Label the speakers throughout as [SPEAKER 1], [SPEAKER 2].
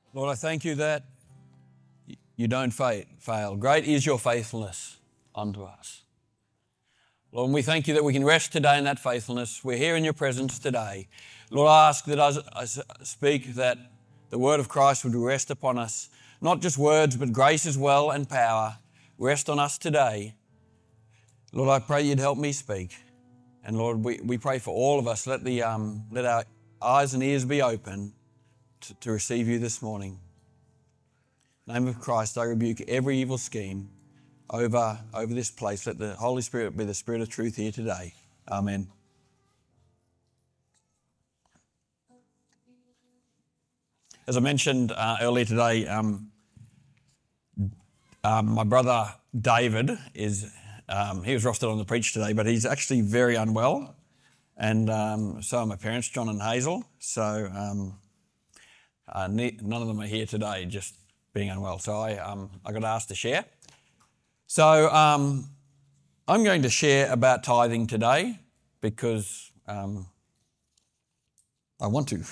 [SPEAKER 1] Lord, I thank you that you don't fail. Great is your faithfulness unto us. Lord, and we thank you that we can rest today in that faithfulness. We're here in your presence today. Lord, I ask that as I speak that the word of Christ would rest upon us, not just words, but grace as well and power. Rest on us today. Lord, I pray you'd help me speak. And Lord, we pray for all of us. Let our eyes and ears be open to receive you this morning. In the name of Christ, I rebuke every evil scheme over this place. Let the Holy Spirit be the Spirit of truth here today. Amen. As I mentioned earlier today, my brother David he was rostered on the preach today, but he's actually very unwell, and so are my parents, John and Hazel. So none of them are here today, just being unwell. So I got asked to share. So I'm going to share about tithing today because I want to.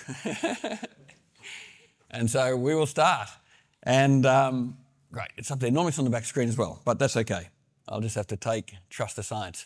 [SPEAKER 1] And so we will start. And great, it's up there. Normally it's on the back screen as well, but that's okay. I'll just have to trust the science.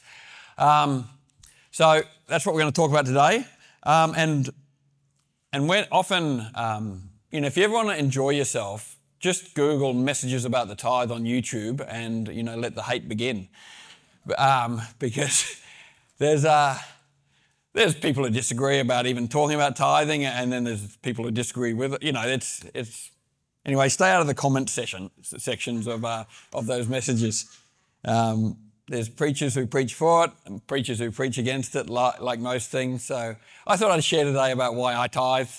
[SPEAKER 1] So that's what we're going to talk about today. And when often, if you ever want to enjoy yourself, just Google messages about the tithe on YouTube and, let the hate begin. Because there's people who disagree about even talking about tithing, and then there's people who disagree with it. Anyway, stay out of the comment sections of those messages. There's preachers who preach for it and preachers who preach against it, like most things. So I thought I'd share today about why I tithe.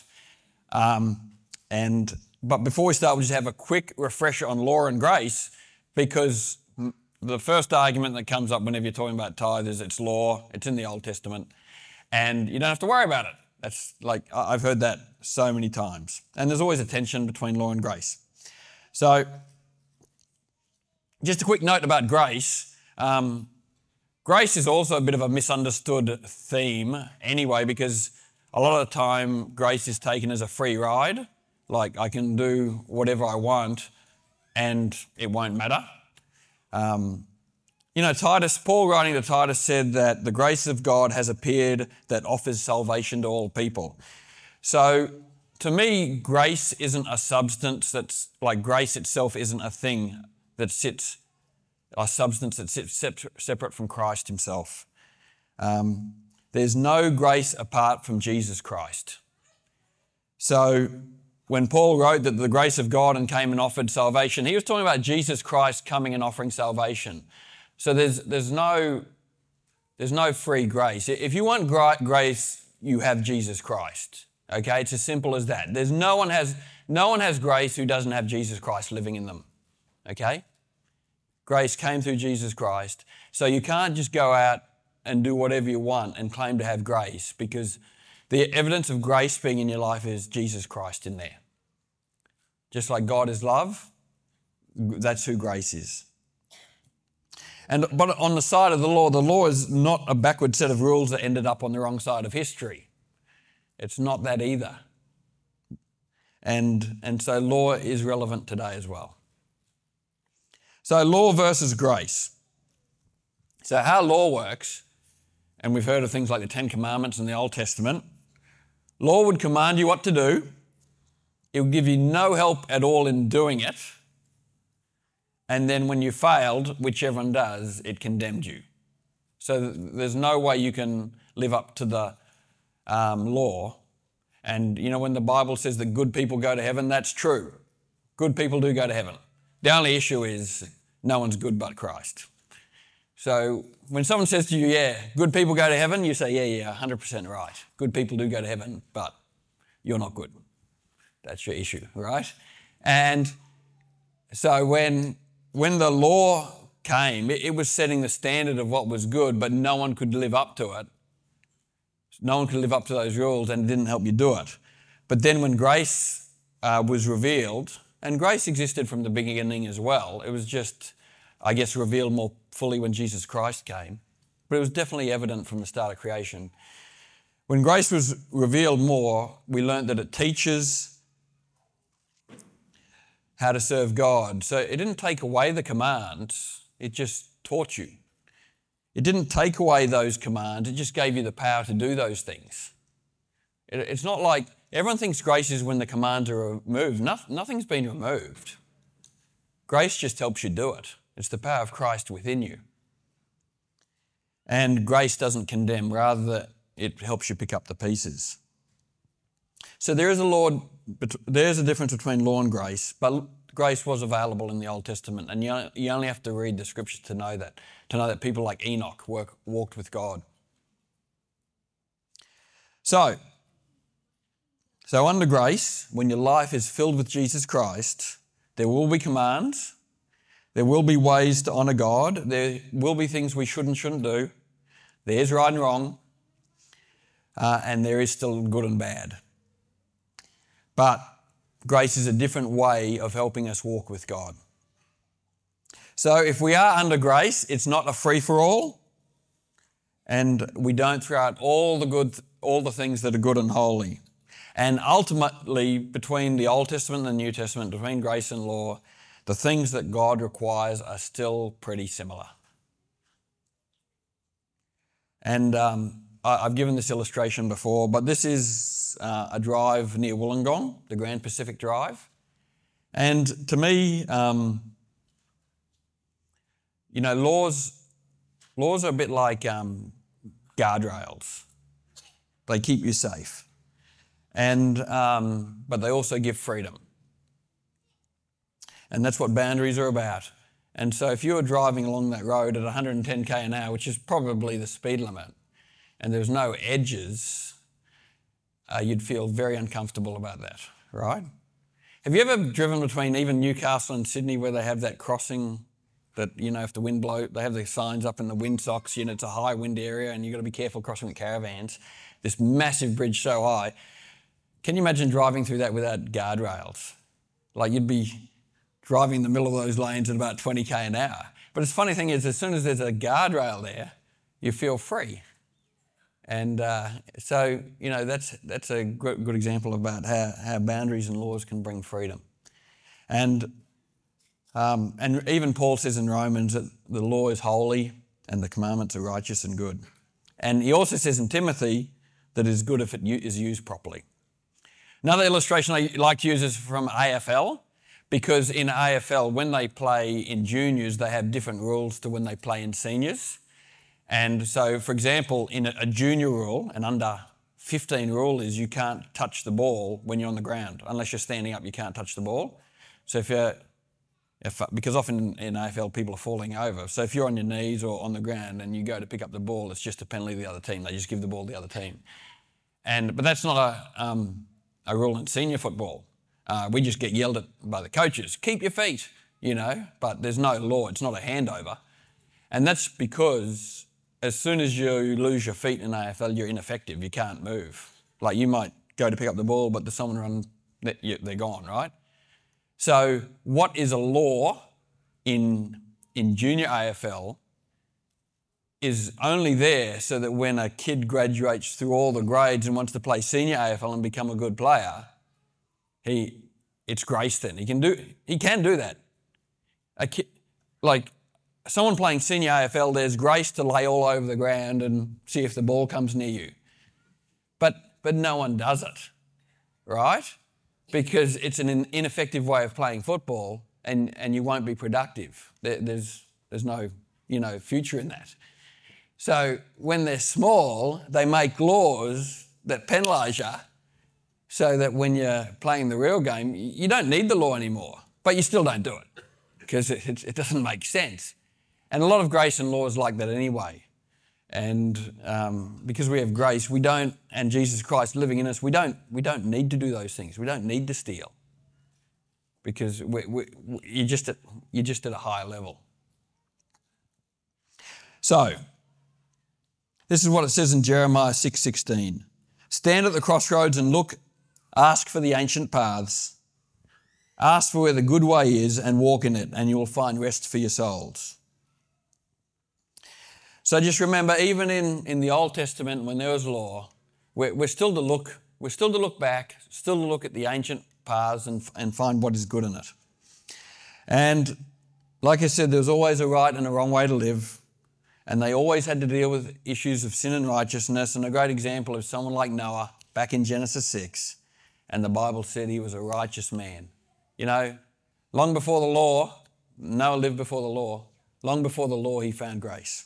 [SPEAKER 1] But before we start, we'll just have a quick refresher on law and grace, because the first argument that comes up whenever you're talking about tithe is it's law, it's in the Old Testament, and you don't have to worry about it. That's like, I've heard that so many times. And there's always a tension between law and grace. So just a quick note about grace. Grace is also a bit of a misunderstood theme anyway, because a lot of the time grace is taken as a free ride. Like, I can do whatever I want and it won't matter. Paul writing to Titus said that the grace of God has appeared that offers salvation to all people. So to me, grace isn't a substance grace itself isn't a thing a substance that sits separate from Christ himself. There's no grace apart from Jesus Christ. So when Paul wrote that the grace of God and came and offered salvation, he was talking about Jesus Christ coming and offering salvation. So there's no free grace. If you want grace, you have Jesus Christ. Okay, it's as simple as that. No one has grace who doesn't have Jesus Christ living in them. Okay? Grace came through Jesus Christ. So you can't just go out and do whatever you want and claim to have grace, because the evidence of grace being in your life is Jesus Christ in there. Just like God is love, that's who grace is. But on the side of the law is not a backward set of rules that ended up on the wrong side of history. It's not that either. And so law is relevant today as well. So law versus grace. So how law works, and we've heard of things like the Ten Commandments in the Old Testament. Law would command you what to do. It would give you no help at all in doing it. And then when you failed, which everyone does, it condemned you. So there's no way you can live up to the law. And when the Bible says that good people go to heaven, that's true. Good people do go to heaven. The only issue is no one's good but Christ. So when someone says to you, yeah, good people go to heaven, you say, yeah, 100% right. Good people do go to heaven, but you're not good. That's your issue, right? And so when the law came, it was setting the standard of what was good, but no one could live up to it. No one could live up to those rules, and it didn't help you do it. But then when grace was revealed, and grace existed from the beginning as well, it was just, I guess, revealed more fully when Jesus Christ came. But it was definitely evident from the start of creation. When grace was revealed more, we learned that it teaches, how to serve God. So it didn't take away the commands, it just taught you. It didn't take away those commands, it just gave you the power to do those things. It's not like, everyone thinks grace is when the commands are removed. Nothing's been removed. Grace just helps you do it. It's the power of Christ within you. And grace doesn't condemn, rather it helps you pick up the pieces. So there's a difference between law and grace, but grace was available in the Old Testament, and you only have to read the scriptures to know that people like Enoch walked with God. So under grace, when your life is filled with Jesus Christ, there will be commands, there will be ways to honour God, there will be things we should and shouldn't do, there's right and wrong, and there is still good and bad. But grace is a different way of helping us walk with God. So if we are under grace, it's not a free-for-all, and we don't throw out all the things that are good and holy. And ultimately, between the Old Testament and the New Testament, between grace and law, the things that God requires are still pretty similar. And I've given this illustration before, but this is a drive near Wollongong, the Grand Pacific Drive. And to me, laws are a bit like guardrails. They keep you safe. But they also give freedom. And that's what boundaries are about. And so if you were driving along that road at 110k an hour, which is probably the speed limit, and there's no edges, you'd feel very uncomfortable about that, right? Have you ever driven between even Newcastle and Sydney where they have that crossing that, if the wind blows, they have the signs up in the windsocks, it's a high wind area and you've got to be careful crossing with caravans, this massive bridge so high. Can you imagine driving through that without guardrails? Like you'd be driving in the middle of those lanes at about 20k an hour. But the funny thing is, as soon as there's a guardrail there, you feel free. And so that's a good example about how boundaries and laws can bring freedom. And even Paul says in Romans that the law is holy and the commandments are righteous and good. And he also says in Timothy that it is good if it is used properly. Another illustration I like to use is from AFL, because in AFL, when they play in juniors, they have different rules to when they play in seniors. And so, for example, in a junior rule, an under 15 rule is you can't touch the ball when you're on the ground. Unless you're standing up, you can't touch the ball. So because often in AFL people are falling over. So if you're on your knees or on the ground and you go to pick up the ball, it's just a penalty to the other team. They just give the ball to the other team. But that's not a rule in senior football. We just get yelled at by the coaches, keep your feet, but there's no law, it's not a handover. And that's because as soon as you lose your feet in AFL, you're ineffective, you can't move. Like you might go to pick up the ball, but there's someone around, they're gone, right? So what is a law in junior AFL is only there so that when a kid graduates through all the grades and wants to play senior AFL and become a good player, it's grace then. He can do that. Someone playing senior AFL, there's grace to lay all over the ground and see if the ball comes near you. But no one does it, right? Because it's an ineffective way of playing football and you won't be productive. There's no future in that. So when they're small, they make laws that penalise you so that when you're playing the real game, you don't need the law anymore, but you still don't do it because it doesn't make sense. And a lot of grace and law is like that anyway. And because we have grace, and Jesus Christ living in us, we don't need to do those things. We don't need to steal because you're just at a higher level. So this is what it says in Jeremiah 6:16. Stand at the crossroads and look, ask for the ancient paths, ask for where the good way is and walk in it, and you will find rest for your souls. So just remember, even in the Old Testament, when there was law, we're still to look back, still to look at the ancient paths and find what is good in it. And like I said, there was always a right and a wrong way to live. And they always had to deal with issues of sin and righteousness. And a great example is someone like Noah back in Genesis 6. And the Bible said he was a righteous man. You know, long before the law, Noah lived before the law. Long before the law, he found grace.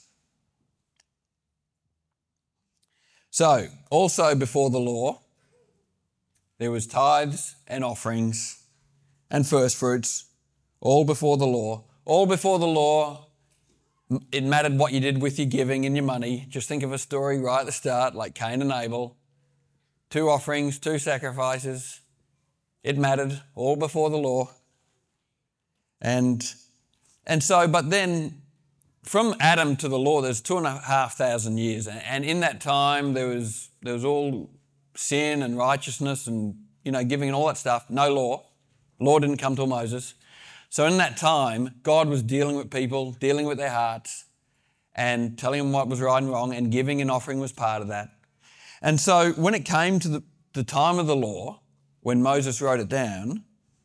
[SPEAKER 1] So, also before the law, there was tithes and offerings and first fruits, all before the law. All before the law, it mattered what you did with your giving and your money. Just think of a story right at the start, like Cain and Abel. 2 offerings, 2 sacrifices. It mattered, all before the law. And so, but then from Adam to the law, there's 2,500 years. And in that time, there was all sin and righteousness and, giving and all that stuff. No law. Law didn't come till Moses. So in that time, God was dealing with people, dealing with their hearts and telling them what was right and wrong, and giving and offering was part of that. And so when it came to the time of the law, when Moses wrote it down,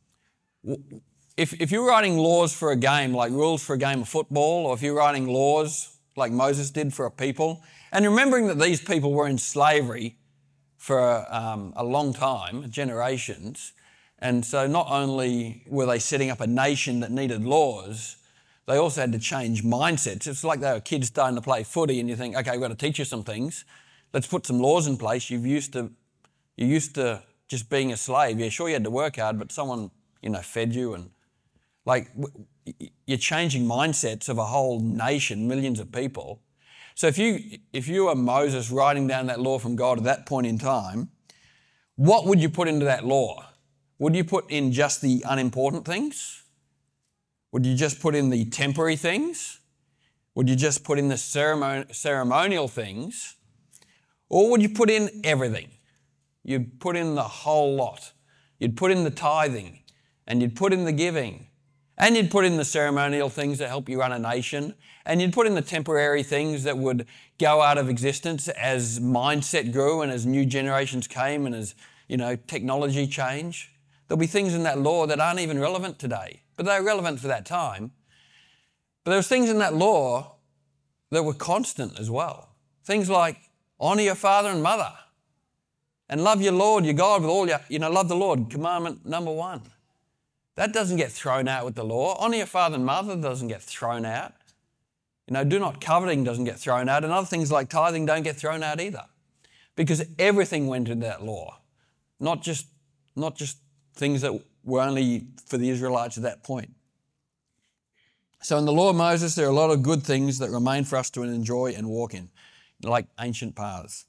[SPEAKER 1] if you're writing laws for a game, like rules for a game of football, or if you're writing laws like Moses did for a people, and remembering that these people were in slavery for a long time, generations, and so not only were they setting up a nation that needed laws, they also had to change mindsets. It's like they were kids starting to play footy and you think, okay, we've got to teach you some things. Let's put some laws in place. You're used to just being a slave. Yeah, sure you had to work hard, but someone, fed you, and you're changing mindsets of a whole nation, millions of people. So if you are Moses writing down that law from God at that point in time, what would you put into that law? Would you put in just the unimportant things? Would you just put in the temporary things? Would you just put in the ceremonial things? Or would you put in everything? You'd put in the whole lot. You'd put in the tithing, and you'd put in the giving, and you'd put in the ceremonial things that help you run a nation, and you'd put in the temporary things that would go out of existence as mindset grew and as new generations came and as, technology changed. There'll be things in that law that aren't even relevant today, but they're relevant for that time. But there was things in that law that were constant as well. Things like honour your father and mother and love your Lord, your God with all your, love the Lord, commandment number 1. That doesn't get thrown out with the law. Honour your father and mother doesn't get thrown out. Do not coveting doesn't get thrown out, and other things like tithing don't get thrown out either, because everything went into that law, not just things that were only for the Israelites at that point. So in the law of Moses, there are a lot of good things that remain for us to enjoy and walk in, like ancient paths.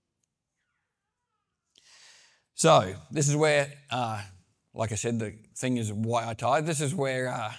[SPEAKER 1] So this is where, like I said, the thing is why I tithe. This is where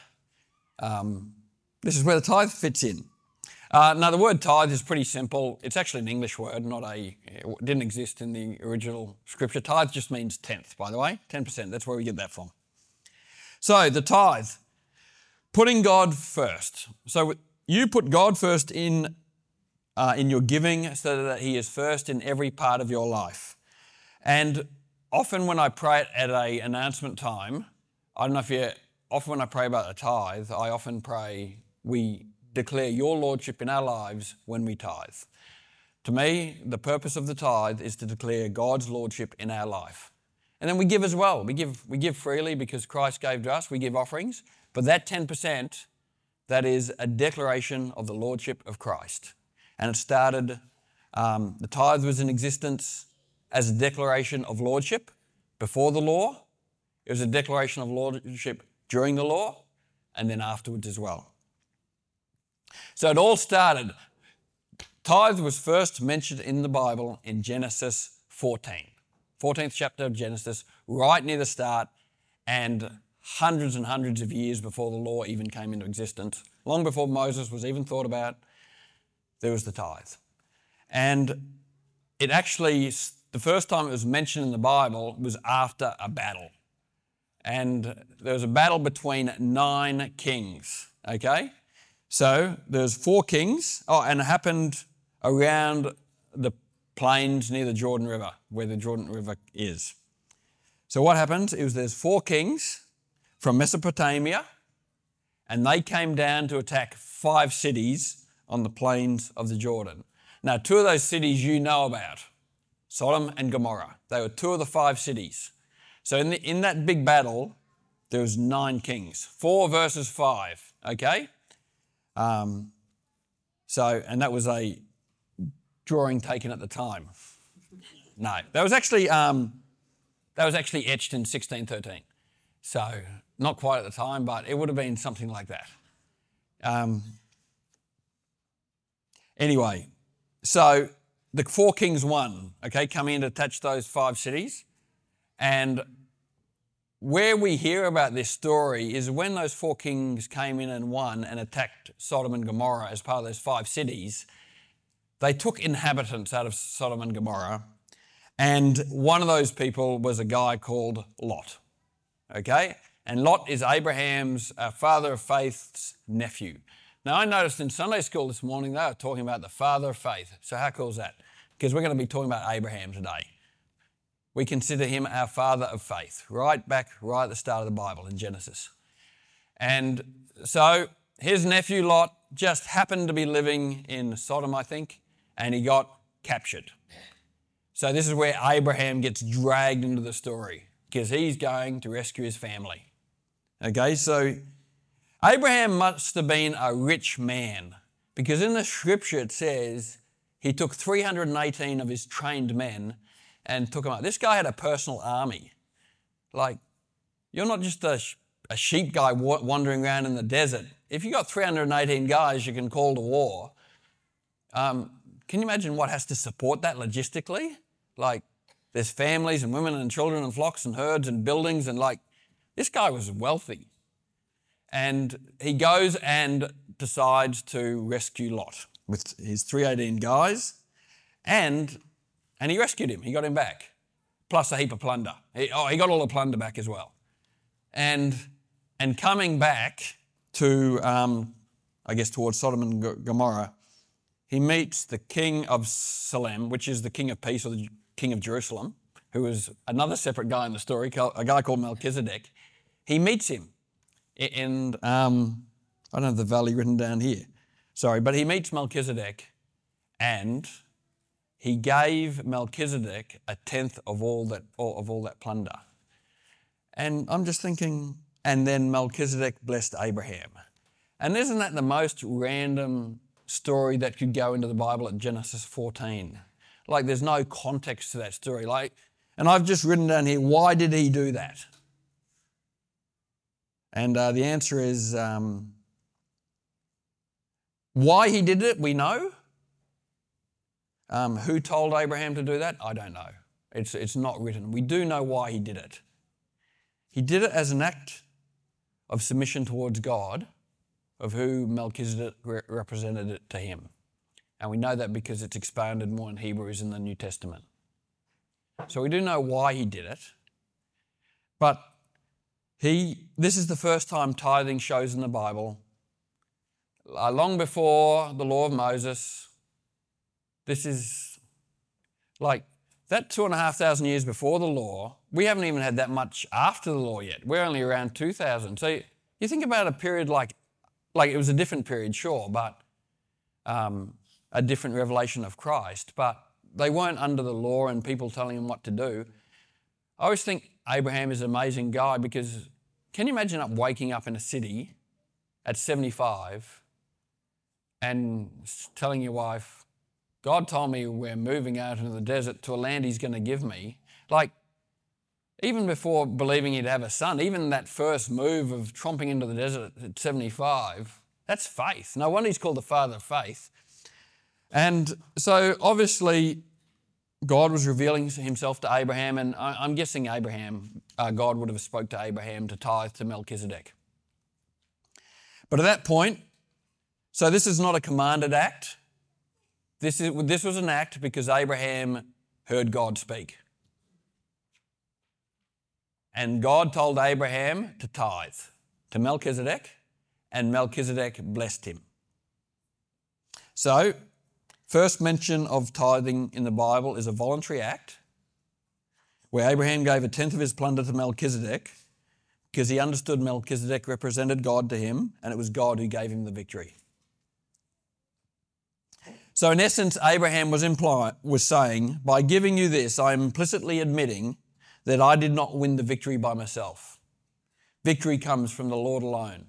[SPEAKER 1] the tithe fits in. Now, the word tithe is pretty simple. It's actually an English word, it didn't exist in the original scripture. Tithe just means tenth, by the way, 10%. That's where we get that from. So the tithe, putting God first. So you put God first in your giving so that He is first in every part of your life. And often when I pray at an announcement time, often when I pray about the tithe, I often pray we declare your lordship in our lives when we tithe. To me, the purpose of the tithe is to declare God's lordship in our life. And then we give as well. We give freely because Christ gave to us. We give offerings. But that 10%, that is a declaration of the lordship of Christ. And it started, the tithe was in existence as a declaration of lordship before the law. It was a declaration of lordship during the law, and then afterwards as well. So it all started, tithe was first mentioned in the Bible in Genesis 14. 14th chapter of Genesis, right near the start, and hundreds and hundreds of years before the law even came into existence, long before Moses was even thought about, there was the tithe. And it actually, the first time it was mentioned in the Bible was after a battle. And there was a battle between 9 kings, okay? So there's 4 kings, and it happened around the plains near the Jordan River, where the Jordan River is. So what happened? There's 4 kings from Mesopotamia, and they came down to attack 5 cities on the plains of the Jordan. Now, 2 of those cities you know about, Sodom and Gomorrah. They were 2 of the 5 cities. So in that big battle, there was 9 kings, 4 versus 5, okay? And that was a drawing taken at the time. No, that was actually etched in 1613. So not quite at the time, but it would have been something like that. Anyway, so the 4 kings won, okay, coming in to attach those 5 cities. And where we hear about this story is when those 4 kings came in and won and attacked Sodom and Gomorrah as part of those 5 cities, they took inhabitants out of Sodom and Gomorrah, and one of those people was a guy called Lot, okay? And Lot is Abraham's father of faith's nephew. Now, I noticed in Sunday school this morning they were talking about the father of faith. So how cool is that? Because we're going to be talking about Abraham today. We consider him our father of faith, right at the start of the Bible in Genesis. And so his nephew Lot just happened to be living in Sodom, I think, and he got captured. So this is where Abraham gets dragged into the story because he's going to rescue his family. Okay, so Abraham must have been a rich man because in the scripture it says he took 318 of his trained men and took them out. This guy had a personal army. Like, you're not just a sheep guy wandering around in the desert. If you got 318 guys you can call to war, can you imagine what has to support that logistically? Like, there's families and women and children and flocks and herds and buildings and this guy was wealthy. And he goes and decides to rescue Lot with his 318 guys and he rescued him. He got him back, plus a heap of plunder. He got all the plunder back as well. And coming back to, towards Sodom and Gomorrah, he meets the king of Salem, which is the king of peace, or the king of Jerusalem, who is another separate guy in the story, a guy called Melchizedek. He meets him in, I don't have the valley written down here. Sorry, but he meets Melchizedek and he gave Melchizedek a tenth of all that plunder. And I'm just thinking, and then Melchizedek blessed Abraham. And isn't that the most random story that could go into the Bible at Genesis 14? There's no context to that story. And I've just written down here, why did he do that? And the answer is, why he did it, we know. Who told Abraham to do that? I don't know. It's not written. We do know why he did it. He did it as an act of submission towards God, of who Melchizedek represented it to him. And we know that because it's expounded more in Hebrews in the New Testament. So we do know why he did it. But this is the first time tithing shows in the Bible. Long before the law of Moses, this is that 2,500 years before the law. We haven't even had that much after the law yet. We're only around 2,000. So you think about a period like it was a different period, sure, but a different revelation of Christ. But they weren't under the law and people telling them what to do. I always think Abraham is an amazing guy because can you imagine waking up in a city at 75 and telling your wife, God told me we're moving out into the desert to a land he's going to give me. Even before believing he'd have a son, even that first move of tromping into the desert at 75, that's faith. No wonder he's called the father of faith. And so obviously God was revealing himself to Abraham, and I'm guessing God would have spoke to Abraham to tithe to Melchizedek. But at that point, so this is not a commanded act. This was an act because Abraham heard God speak. And God told Abraham to tithe to Melchizedek, and Melchizedek blessed him. So, first mention of tithing in the Bible is a voluntary act where Abraham gave a tenth of his plunder to Melchizedek because he understood Melchizedek represented God to him, and it was God who gave him the victory. So in essence, Abraham was saying, by giving you this, I am implicitly admitting that I did not win the victory by myself. Victory comes from the Lord alone.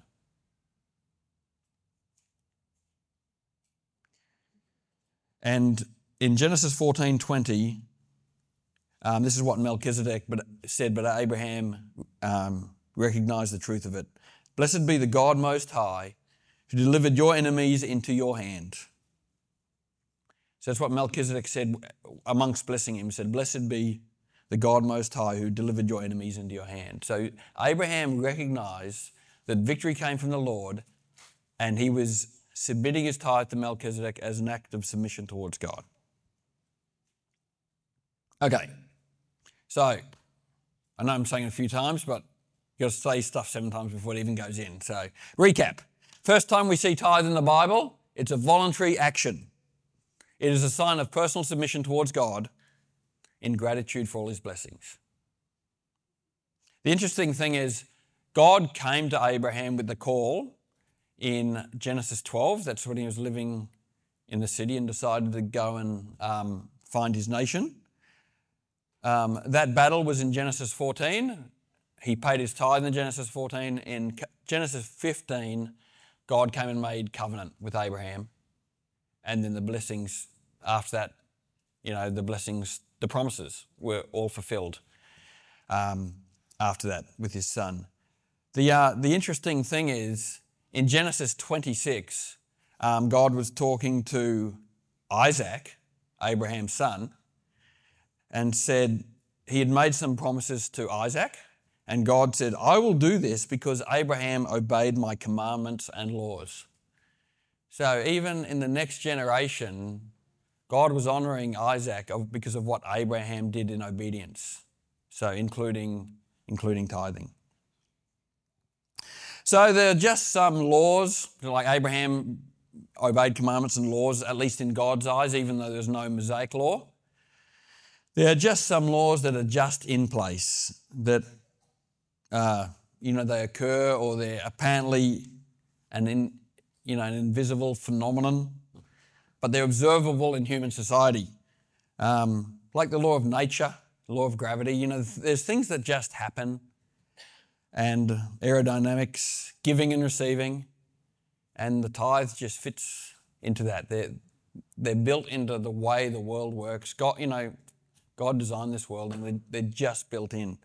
[SPEAKER 1] And in Genesis 14:20, this is what Melchizedek said, but Abraham recognized the truth of it. Blessed be the God Most High, who delivered your enemies into your hand. So that's what Melchizedek said amongst blessing him. He said, blessed be the God Most High, who delivered your enemies into your hand. So Abraham recognized that victory came from the Lord, and he was submitting his tithe to Melchizedek as an act of submission towards God. Okay, so I know I'm saying it a few times, but you've got to say stuff 7 times before it even goes in. So recap. First time we see tithe in the Bible, it's a voluntary action. It is a sign of personal submission towards God in gratitude for all his blessings. The interesting thing is, God came to Abraham with the call in Genesis 12. That's when he was living in the city and decided to go and find his nation. That battle was in Genesis 14. He paid his tithe in Genesis 14. In Genesis 15, God came and made covenant with Abraham. And then the blessings after that, the blessings, the promises were all fulfilled after that with his son. The interesting thing is, in Genesis 26, God was talking to Isaac, Abraham's son, and said he had made some promises to Isaac, and God said, I will do this because Abraham obeyed my commandments and laws. So even in the next generation, God was honouring Isaac because of what Abraham did in obedience, so including tithing. So there are just some laws, like Abraham obeyed commandments and laws, at least in God's eyes, even though there's no Mosaic law. There are just some laws that are just in place, that they occur, or they're apparently an invisible phenomenon, but they're observable in human society. Like the law of nature, the law of gravity, there's things that just happen, and aerodynamics, giving and receiving, and the tithe just fits into that. They're built into the way the world works. God designed this world, and they're just built in.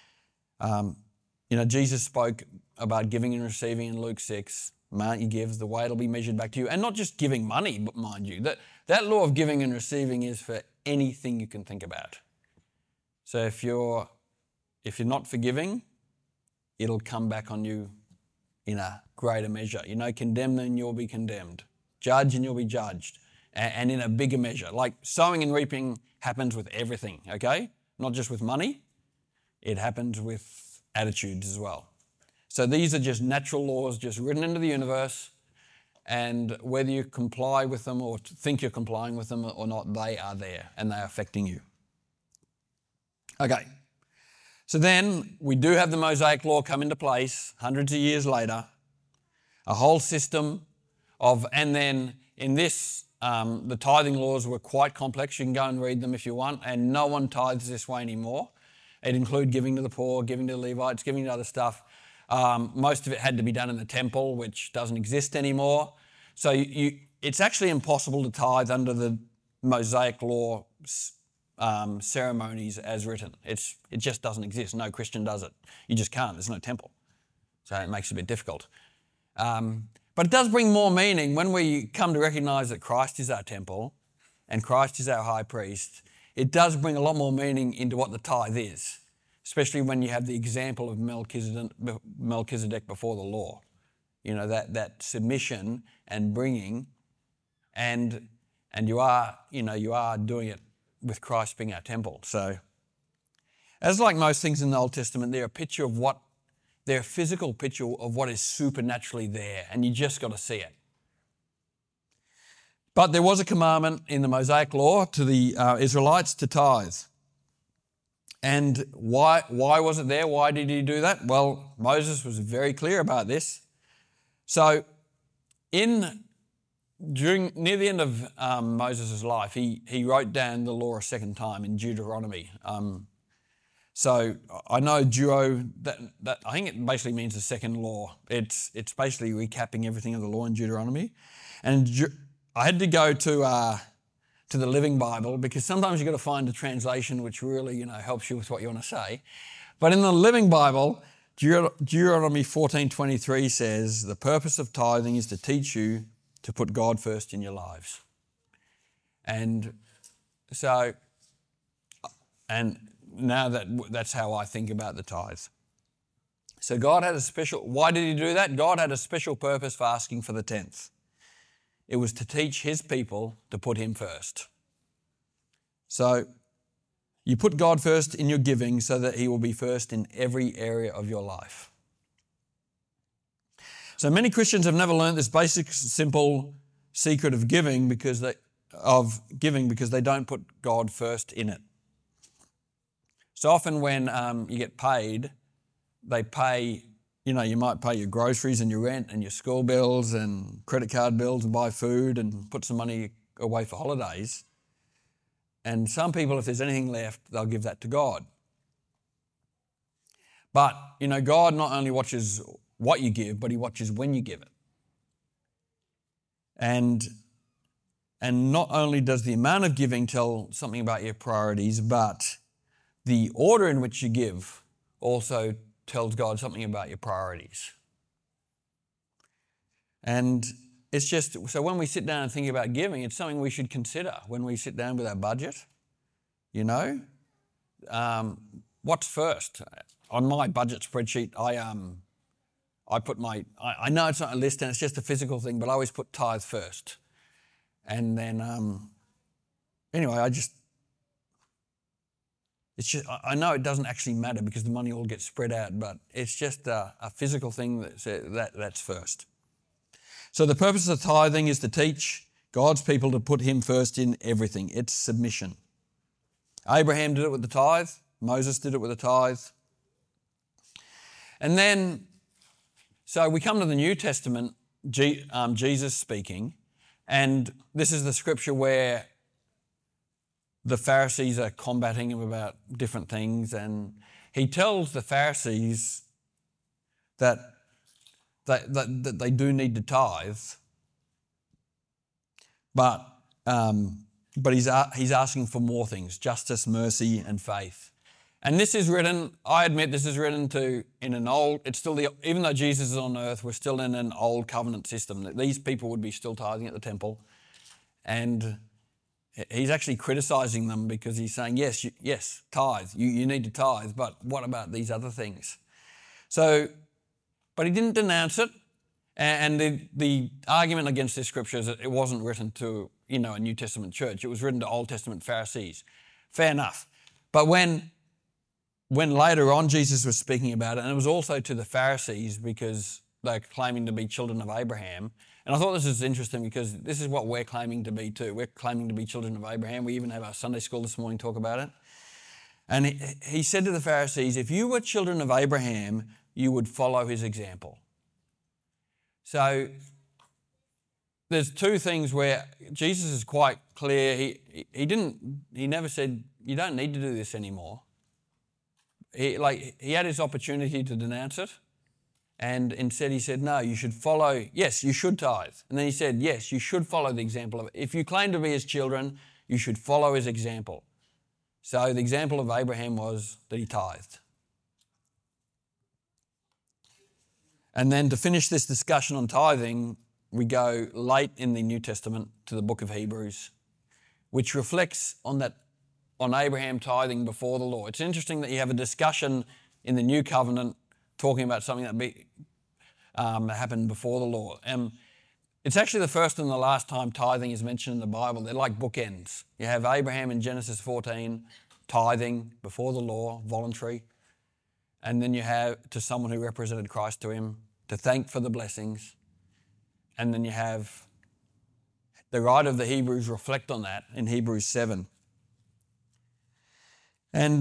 [SPEAKER 1] Jesus spoke about giving and receiving in Luke 6. Amount you give, the way it'll be measured back to you. And not just giving money, but mind you, that law of giving and receiving is for anything you can think about. So if you're not forgiving, it'll come back on you in a greater measure. Condemn and you'll be condemned. Judge and you'll be judged. And in a bigger measure. Like sowing and reaping happens with everything, okay? Not just with money. It happens with attitudes as well. So these are just natural laws just written into the universe, and whether you comply with them or think you're complying with them or not, they are there and they're affecting you. Okay, so then we do have the Mosaic law come into place hundreds of years later, a whole system and then in this, the tithing laws were quite complex. You can go and read them if you want, and no one tithes this way anymore. It included giving to the poor, giving to the Levites, giving to other stuff. Most of it had to be done in the temple, which doesn't exist anymore. So it's actually impossible to tithe under the Mosaic law ceremonies as written. It just doesn't exist. No Christian does it. You just can't. There's no temple. So it makes it a bit difficult. But it does bring more meaning when we come to recognise that Christ is our temple and Christ is our high priest. It does bring a lot more meaning into what the tithe is, especially when you have the example of Melchizedek before the law. That submission and bringing, and you are doing it with Christ being our temple. So, as like most things in the Old Testament, they're a physical picture of what is supernaturally there, and you just got to see it. But there was a commandment in the Mosaic law to the Israelites to tithe. And why was it there? Why did he do that? Well, Moses was very clear about this. So near the end of Moses' life, he wrote down the law a second time in Deuteronomy. So I know that I think it basically means the second law. It's basically recapping everything of the law in Deuteronomy. And I had to go to the Living Bible, because sometimes you've got to find a translation which really, helps you with what you want to say. But in the Living Bible, Deuteronomy 14:23 says, the purpose of tithing is to teach you to put God first in your lives. And so, and now that's how I think about the tithe. So God had why did he do that? God had a special purpose for asking for the 10th. It was to teach his people to put him first. So you put God first in your giving so that he will be first in every area of your life. So many Christians have never learned this basic, simple secret of giving because they don't put God first in it. So often when you get paid, they pay, you might pay your groceries and your rent and your school bills and credit card bills and buy food and put some money away for holidays. And some people, if there's anything left, they'll give that to God. But, God not only watches what you give, but he watches when you give it. And not only does the amount of giving tell something about your priorities, but the order in which you give also tells God something about your priorities. And it's just, so when we sit down and think about giving, it's something we should consider when we sit down with our budget. What's first? On my budget spreadsheet, I put I know it's not a list and it's just a physical thing, but I always put tithe first. And then, I know it doesn't actually matter because the money all gets spread out, but it's just a physical thing that's first. So the purpose of tithing is to teach God's people to put him first in everything. It's submission. Abraham did it with the tithe. Moses did it with the tithe. And then, so we come to the New Testament, Jesus speaking, and this is the scripture where the Pharisees are combating him about different things, and he tells the Pharisees that they do need to tithe, but he's asking for more things: justice, mercy, and faith. And this is written, I admit, this is written even though Jesus is on earth, we're still in an old covenant system. That these people would be still tithing at the temple, and he's actually criticizing them because he's saying, yes, tithe. You need to tithe, but what about these other things? So, but he didn't denounce it. And the argument against this scripture is that it wasn't written to, a New Testament church. It was written to Old Testament Pharisees. Fair enough. But when later on Jesus was speaking about it, and it was also to the Pharisees because they're claiming to be children of Abraham. And I thought this is interesting because this is what we're claiming to be too. We're claiming to be children of Abraham. We even have our Sunday school this morning talk about it. And he said to the Pharisees, if you were children of Abraham, you would follow his example. So there's two things where Jesus is quite clear. He never said, you don't need to do this anymore. He had his opportunity to denounce it. And instead he said, no, you should follow, yes, you should tithe. And then he said, yes, you should follow the example of it. If you claim to be his children, you should follow his example. So the example of Abraham was that he tithed. And then to finish this discussion on tithing, we go late in the New Testament to the book of Hebrews, which reflects on Abraham tithing before the law. It's interesting that you have a discussion in the New Covenant talking about something that happened before the law. It's actually the first and the last time tithing is mentioned in the Bible. They're like bookends. You have Abraham in Genesis 14, tithing before the law, voluntary. And then you have to someone who represented Christ to him to thank for the blessings. And then you have the writer of the Hebrews reflect on that in Hebrews 7. And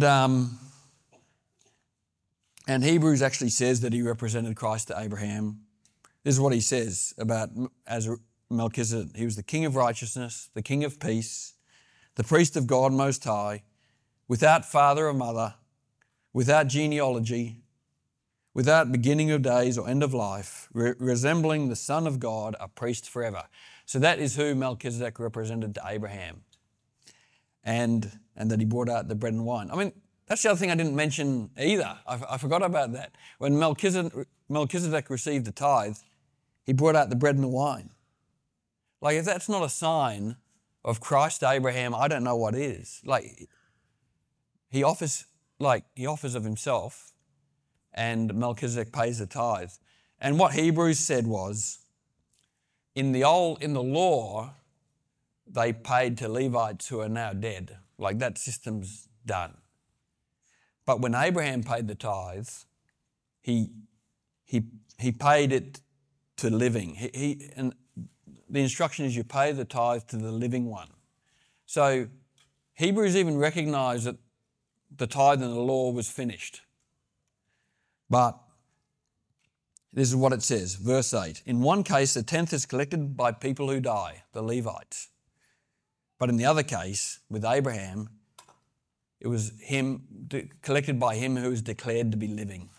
[SPEAKER 1] Hebrews actually says that he represented Christ to Abraham. This is what he says about as Melchizedek. He was the king of righteousness, the king of peace, the priest of God Most High, without father or mother, without genealogy, without beginning of days or end of life, resembling the Son of God, a priest forever. So that is who Melchizedek represented to Abraham. And that he brought out the bread and wine. I mean, that's the other thing I didn't mention either. I forgot about that. When Melchizedek received the tithe, he brought out the bread and the wine. Like, if that's not a sign of Christ to Abraham, I don't know what is. Like, he offers of himself, and Melchizedek pays the tithe. And what Hebrews said was, in the law, they paid to Levites who are now dead. Like, that system's done. But when Abraham paid the tithe, he paid it to living. And the instruction is you pay the tithe to the living one. So Hebrews even recognise that the tithe and the law was finished. But this is what it says, verse 8. In one case, the tenth is collected by people who die, the Levites. But in the other case, with Abraham, it was collected by him who was declared to be living.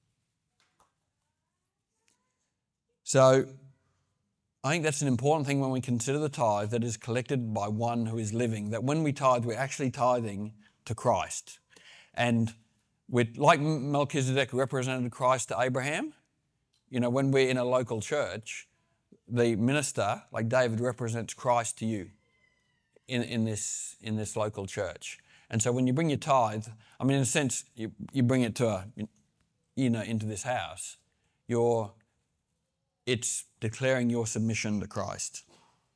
[SPEAKER 1] So I think that's an important thing when we consider the tithe, that is collected by one who is living, that when we tithe, we're actually tithing to Christ. And like Melchizedek represented Christ to Abraham, when we're in a local church, the minister, like David, represents Christ to you in this local church. And so when you bring your tithe, I mean, in a sense, you bring it to into this house, it's declaring your submission to Christ.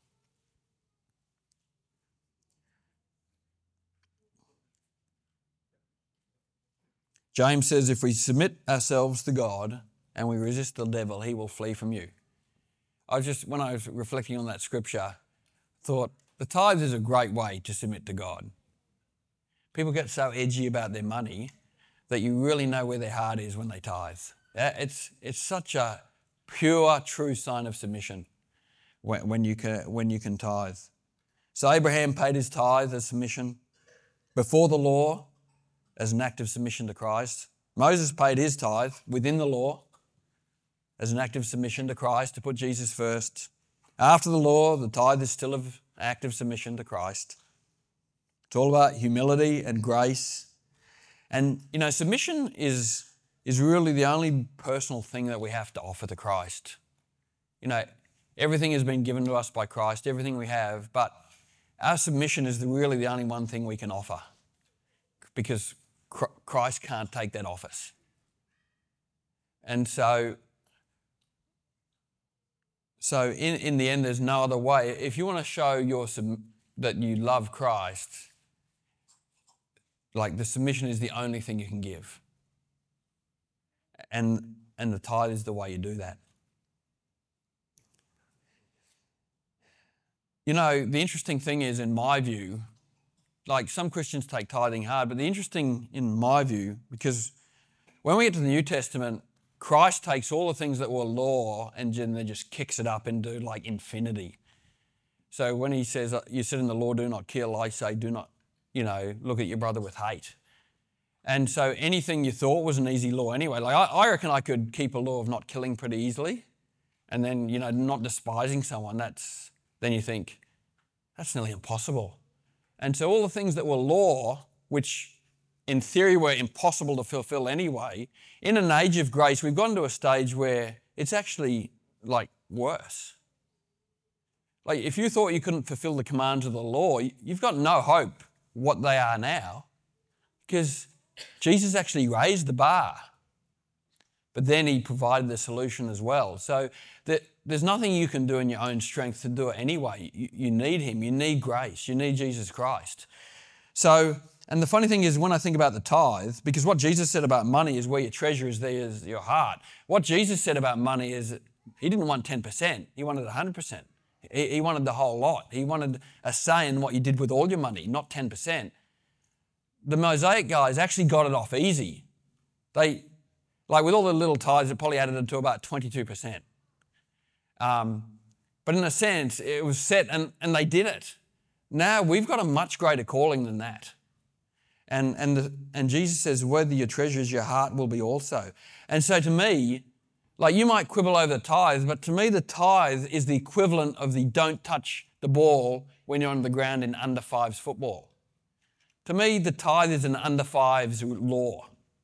[SPEAKER 1] James says, if we submit ourselves to God and we resist the devil, he will flee from you. When I was reflecting on that scripture, thought the tithe is a great way to submit to God. People get so edgy about their money that you really know where their heart is when they tithe. It's such a pure, true sign of submission when you can tithe. So Abraham paid his tithe as submission before the law as an act of submission to Christ. Moses paid his tithe within the law as an act of submission to Christ, to put Jesus first. After the law, the tithe is still an act of submission to Christ. It's all about humility and grace. And, submission is really the only personal thing that we have to offer to Christ. Everything has been given to us by Christ, everything we have, but our submission is really the only one thing we can offer, because Christ can't take that off us. And so in the end, there's no other way. If you want to show that you love Christ, like, the submission is the only thing you can give. And the tithe is the way you do that. The interesting thing is, in my view, like, some Christians take tithing hard, but the interesting, in my view, because when we get to the New Testament, Christ takes all the things that were law and then just kicks it up into, like, infinity. So when he says, you said in the law, do not kill, I say, do not, look at your brother with hate. And so anything you thought was an easy law anyway. Like, I reckon I could keep a law of not killing pretty easily, and then, not despising someone, then you think, that's nearly impossible. And so all the things that were law, which in theory were impossible to fulfill anyway, in an age of grace, we've gotten to a stage where it's actually, like, worse. Like, if you thought you couldn't fulfill the commands of the law, you've got no hope what they are now, because Jesus actually raised the bar, but then he provided the solution as well. So there's nothing you can do in your own strength to do it anyway. You need him, you need grace, you need Jesus Christ. So, and the funny thing is, when I think about the tithe, because what Jesus said about money is where your treasure is, there is your heart. What Jesus said about money is he didn't want 10%, he wanted 100%. He wanted the whole lot. He wanted a say in what you did with all your money, not 10%. the Mosaic guys actually got it off easy. They, like with all the little tithes, it probably added it to about 22%. But in a sense, it was set and they did it. Now we've got a much greater calling than that. And Jesus says, whether your treasure is your heart will be also. And so to me, like you might quibble over the tithe, but to me the tithe is the equivalent of the don't touch the ball when you're on the ground in under fives football. To me, the tithe is an under fives law.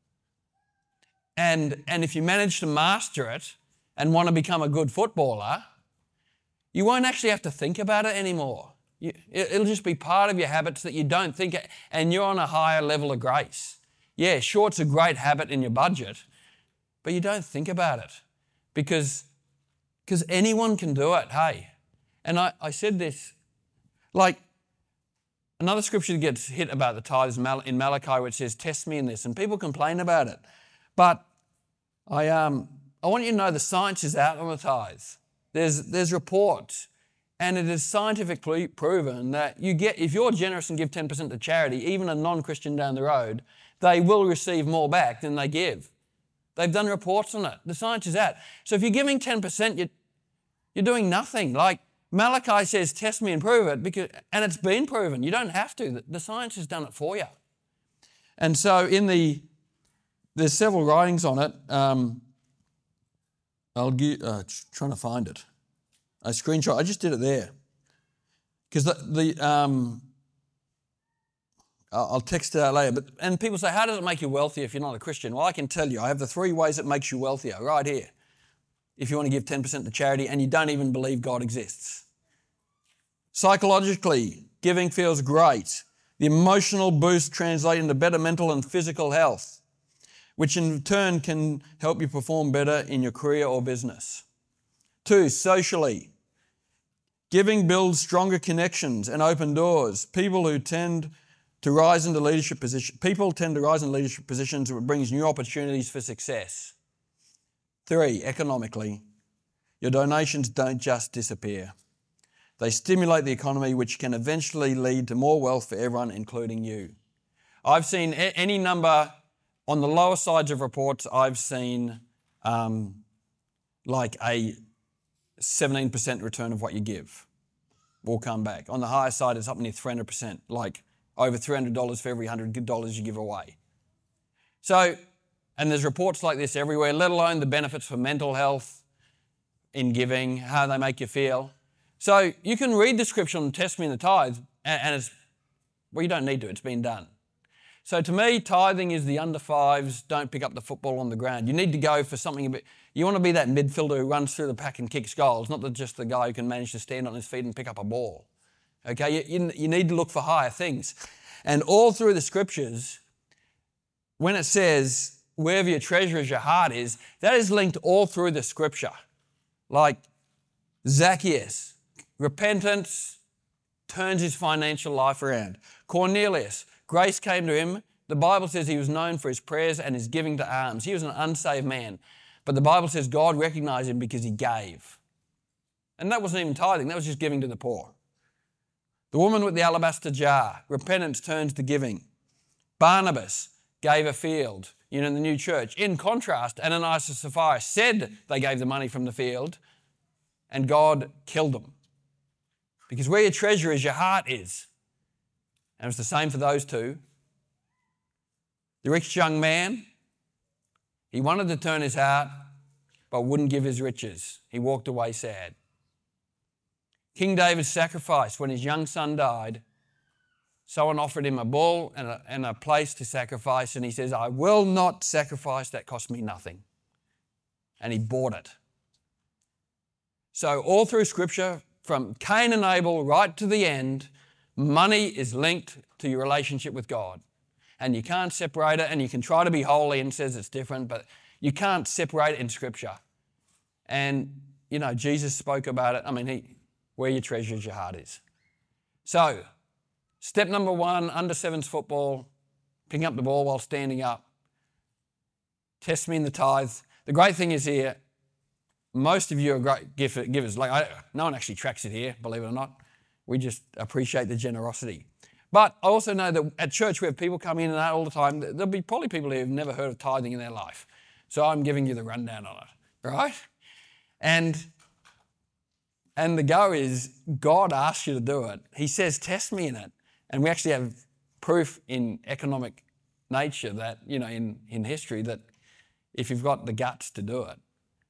[SPEAKER 1] And if you manage to master it and want to become a good footballer, you won't actually have to think about it anymore. It'll just be part of your habits that you don't think, and you're on a higher level of grace. Yeah, sure, it's a great habit in your budget, but you don't think about it because anyone can do it, hey. And I said this, like another scripture that gets hit about the tithes in Malachi, which says, test me in this, and people complain about it. But I want you to know the science is out on the tithes. There's reports, and it is scientifically proven that if you're generous and give 10% to charity, even a non-Christian down the road, they will receive more back than they give. They've done reports on it. The science is out. So if you're giving 10%, you're doing nothing. Like Malachi says, test me and prove it, and it's been proven. You don't have to. The science has done it for you. And so there's several writings on it. Trying to find it. A screenshot. I just did it there. Because I'll text it out later. And people say, how does it make you wealthy if you're not a Christian? Well, I can tell you. I have the 3 ways it makes you wealthier right here. If you want to give 10% to charity and you don't even believe God exists. Psychologically, giving feels great. The emotional boost translates into better mental and physical health, which in turn can help you perform better in your career or business. 2, socially. Giving builds stronger connections and open doors. People tend to rise into leadership positions, which brings new opportunities for success. 3, economically. Your donations don't just disappear. They stimulate the economy, which can eventually lead to more wealth for everyone, including you. I've seen any number. On the lower sides of reports, I've seen like a 17% return of what you give will come back. On the higher side, it's up near 300%, like over $300 for every $100 you give away. So, and there's reports like this everywhere, let alone the benefits for mental health in giving, how they make you feel. So you can read the scripture and test me in the tithe, and it's, well, you don't need to, it's been done. So to me, tithing is the under fives, don't pick up the football on the ground. You need to go for something a bit, you want to be that midfielder who runs through the pack and kicks goals, not just the guy who can manage to stand on his feet and pick up a ball. Okay, you need to look for higher things. And all through the scriptures, when it says, wherever your treasure is, your heart is, that is linked all through the scripture. Like Zacchaeus, repentance turns his financial life around. Cornelius, grace came to him. The Bible says he was known for his prayers and his giving to alms. He was an unsaved man. But the Bible says God recognized him because he gave. And that wasn't even tithing, that was just giving to the poor. The woman with the alabaster jar, repentance turns to giving. Barnabas gave a field, in the new church. In contrast, Ananias and Sapphira said they gave the money from the field and God killed them. Because where your treasure is, your heart is. And it's the same for those two. The rich young man, he wanted to turn his heart, but wouldn't give his riches. He walked away sad. King David sacrificed when his young son died. Someone offered him a bull and a place to sacrifice, and he says, I will not sacrifice, that cost me nothing. And he bought it. So all through Scripture, from Cain and Abel right to the end, money is linked to your relationship with God. And you can't separate it, and you can try to be holy and says it's different, but you can't separate it in Scripture. And, Jesus spoke about it. Where your treasure is, your heart is. So, step number 1, under sevens football, picking up the ball while standing up. Test me in the tithe. The great thing is here, most of you are great givers. No one actually tracks it here, believe it or not. We just appreciate the generosity. But I also know that at church we have people come in and out all the time. There'll be probably people who have never heard of tithing in their life. So I'm giving you the rundown on it, right? And the go is, God asks you to do it. He says, test me in it. And we actually have proof in economic nature that, in history, that if you've got the guts to do it,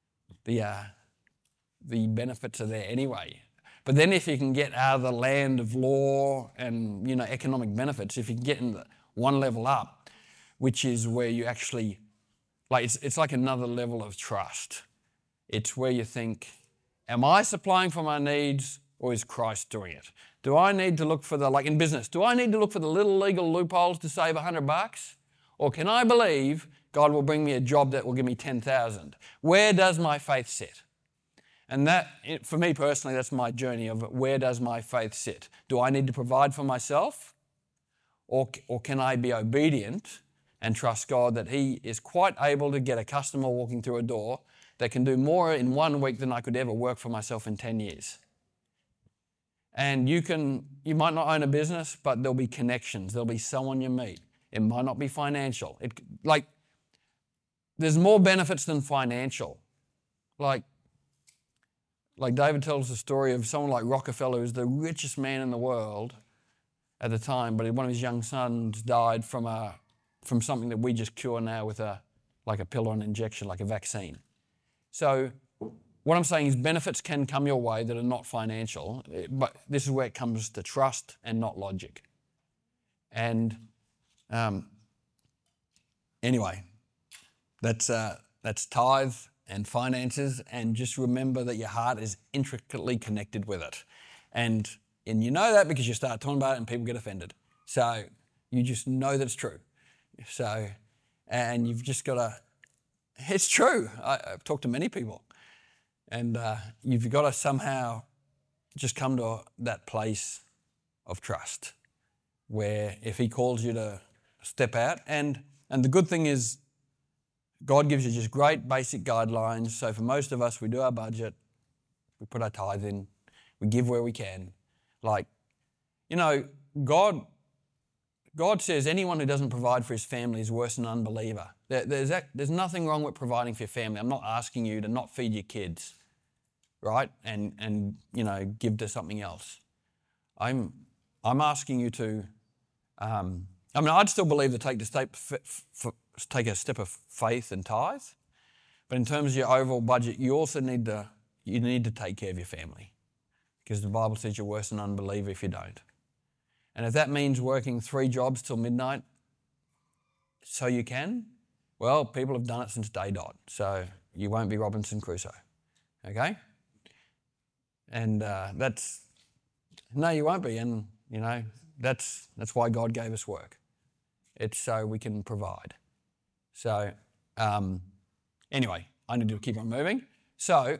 [SPEAKER 1] the benefits are there anyway. But then if you can get out of the land of law and, economic benefits, if you can get in one level up, which is where you actually, it's like another level of trust. It's where you think, am I supplying for my needs or is Christ doing it? Do I need to look for in business, do I need to look for the little legal loopholes to save $100? Or can I believe God will bring me a job that will give me 10,000? Where does my faith sit? And that, for me personally, that's my journey of where does my faith sit? Do I need to provide for myself? Or can I be obedient and trust God that He is quite able to get a customer walking through a door that can do more in 1 week than I could ever work for myself in 10 years? And you might not own a business, but there'll be connections. There'll be someone you meet. It might not be financial. There's more benefits than financial. Like David tells the story of someone like Rockefeller, who's the richest man in the world at the time, but one of his young sons died from something that we just cure now with a pill or an injection, like a vaccine. So what I'm saying is benefits can come your way that are not financial, but this is where it comes to trust and not logic. And anyway, that's tithe and finances, and just remember that your heart is intricately connected with it. And you know that because you start talking about it and people get offended. So you just know that it's true. So, and you've just got to, it's true. I've talked to many people. And you've got to somehow just come to that place of trust where if He calls you to step out, and the good thing is God gives you just great basic guidelines. So for most of us, we do our budget, we put our tithe in, we give where we can. God says anyone who doesn't provide for his family is worse than an unbeliever. There's nothing wrong with providing for your family. I'm not asking you to not feed your kids, right? And give to something else. I'm asking you to. I'd still believe to take a step of faith and tithe, but in terms of your overall budget, you also need to take care of your family, because the Bible says you're worse than an unbeliever if you don't. And if that means working 3 jobs till midnight so you can, well, people have done it since day dot. So you won't be Robinson Crusoe, okay? And no, you won't be. And, that's why God gave us work. It's so we can provide. So anyway, I need to keep on moving. So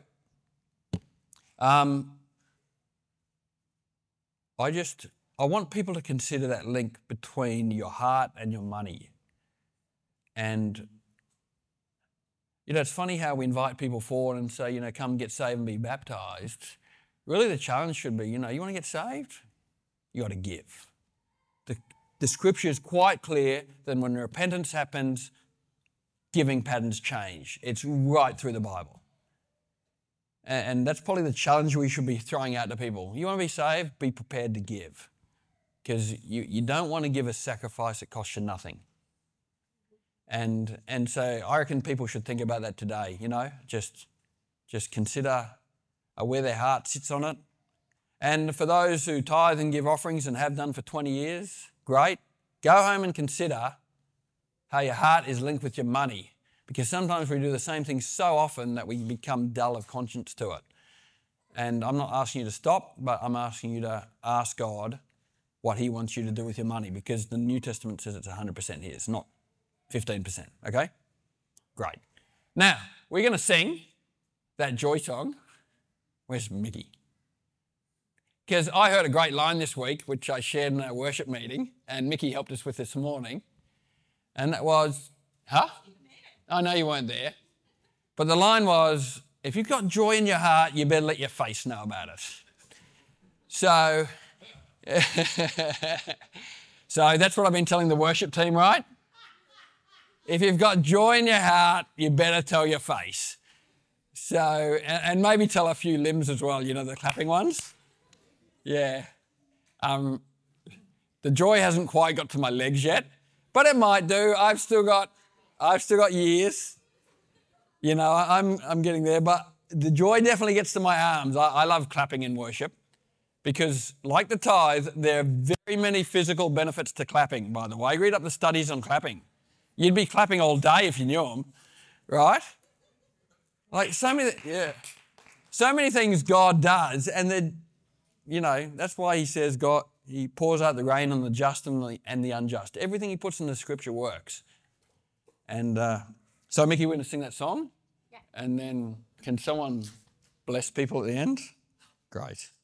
[SPEAKER 1] I want people to consider that link between your heart and your money. And, it's funny how we invite people forward and say, come get saved and be baptized. Really the challenge should be, you want to get saved? You got to give. The scripture is quite clear that when repentance happens, giving patterns change. It's right through the Bible. And that's probably the challenge we should be throwing out to people. You want to be saved? Be prepared to give. Because you don't want to give a sacrifice that costs you nothing. And so I reckon people should think about that today, just consider where their heart sits on it. And for those who tithe and give offerings and have done for 20 years, great. Go home and consider how your heart is linked with your money, because sometimes we do the same thing so often that we become dull of conscience to it. And I'm not asking you to stop, but I'm asking you to ask God what He wants you to do with your money, because the New Testament says it's 100% His, not 15%, okay? Great. Now, we're going to sing that joy song. Where's Mickey? Because I heard a great line this week, which I shared in our worship meeting, and Mickey helped us with this morning. And that was, I know you weren't there. But the line was, if you've got joy in your heart, you better let your face know about it. So, So that's what I've been telling the worship team, right? If you've got joy in your heart, you better tell your face. So, and maybe tell a few limbs as well, the clapping ones. Yeah. The joy hasn't quite got to my legs yet, but it might do. I've still got years. I'm getting there, but the joy definitely gets to my arms. I love clapping in worship because, like the tithe, there are very many physical benefits to clapping, by the way. Read up the studies on clapping. You'd be clapping all day if you knew them, right? Like so many things God does, and that's why he says he pours out the rain on the just and the unjust. Everything he puts in the scripture works. And so, Mickey, we're going to sing that song? Yeah. And then can someone bless people at the end? Great.